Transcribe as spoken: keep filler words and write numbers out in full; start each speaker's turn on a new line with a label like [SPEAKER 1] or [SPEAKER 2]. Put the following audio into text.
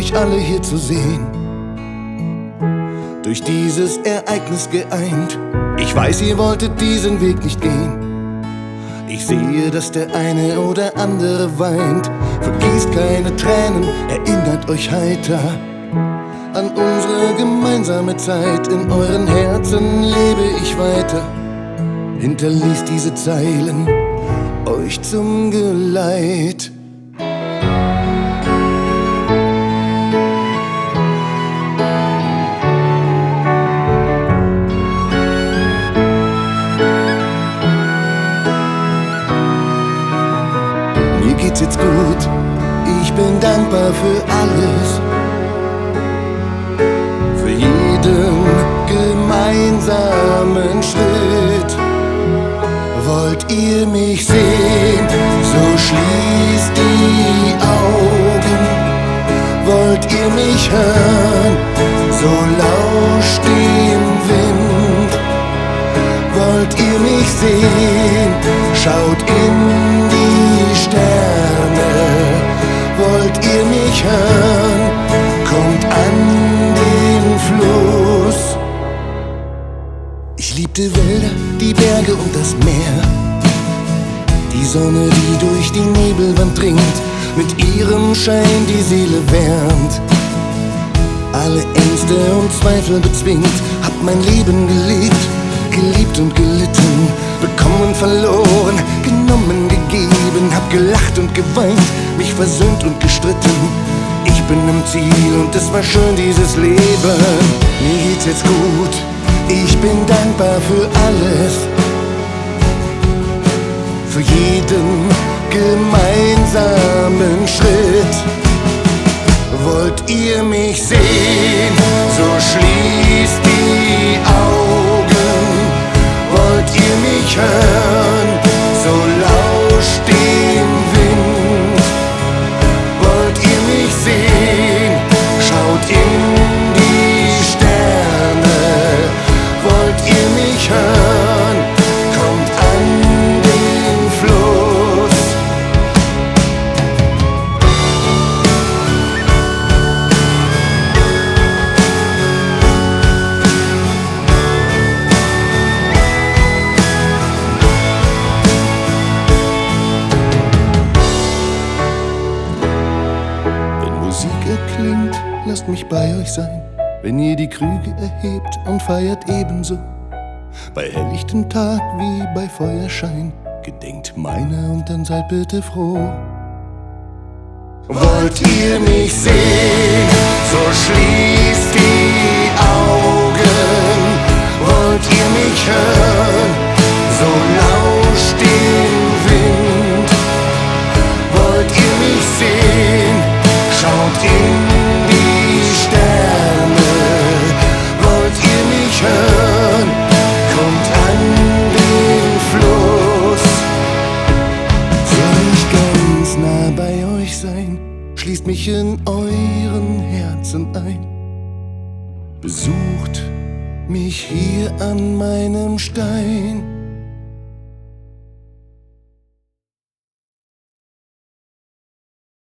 [SPEAKER 1] euch alle hier zu sehen. Durch dieses Ereignis geeint. Ich weiß, ihr wolltet diesen Weg nicht gehen. Ich sehe, dass der eine oder andere weint. Vergießt keine Tränen, erinnert euch heiter an unsere gemeinsame Zeit. In euren Herzen lebe ich weiter. Hinterließ diese Zeilen euch zum Geleit. Mir geht's jetzt gut, ich bin dankbar für alles, für jeden gemeinsamen Schritt. Wollt ihr mich sehen, so schließt die Augen. Wollt ihr mich hören, so lauscht dem Wind. Wollt ihr mich sehen, schaut in die Sterne. Wollt ihr mich hören, kommt an den Fluss. Ich liebte Wälder, die Berge und das Meer. Die Sonne, die durch die Nebelwand dringt, mit ihrem Schein die Seele wärmt. Alle Ängste und Zweifel bezwingt, hab mein Leben gelebt, geliebt und gelitten, bekommen, verloren, genommen, gegeben, hab gelacht und geweint, mich versöhnt und gestritten. Ich bin im Ziel und es war schön, dieses Leben. Mir geht's jetzt gut, ich bin dankbar für alles, für jeden gemeinsamen Schritt. Wollt ihr mich sehen, so schließt die Augen. Wollt ihr mich hören, so lauscht dem Wind. Wollt ihr mich sehen, schaut in die Sterne. Wollt ihr mich hören, kommt an den Fluss. Wenn Musik erklingt, lasst mich bei euch sein. Wenn ihr die Krüge erhebt und feiert ebenso. Bei helllichtem Tag wie bei Feuerschein, gedenkt meiner und dann seid bitte froh. Wollt ihr mich sehen, so schließt die Augen. Wollt ihr mich hören, so lauscht dem Wind. Wollt ihr mich sehen, schaut in die Sterne. Wollt ihr mich hören, kommt an den Fluss. Soll ich ganz nah bei euch sein, schließt mich in euren Herzen ein. Besucht mich hier an meinem Stein.